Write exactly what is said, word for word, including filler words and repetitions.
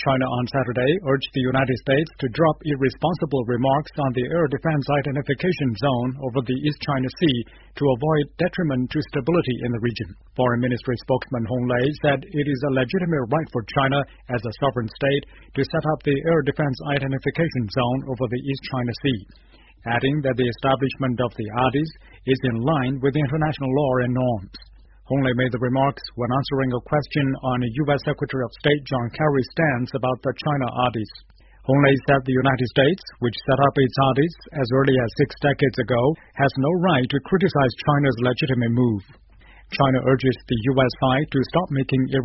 China on Saturday urged the United States to drop irresponsible remarks on the air defense identification zone over the East China Sea to avoid detriment to stability in the region. Foreign Ministry spokesman Hong Lei said it is a legitimate right for China as a sovereign state to set up the air defense identification zone over the East China Sea, adding that the establishment of the A D I S is in line with international law and norms. Hong Lei made the remarks when answering a question on U S Secretary of State John Kerry's stance about the China A D I S. Hong Lei said the United States, which set up its A D I S as early as six decades ago, has no right to criticize China's legitimate move. China urges the U S side to stop making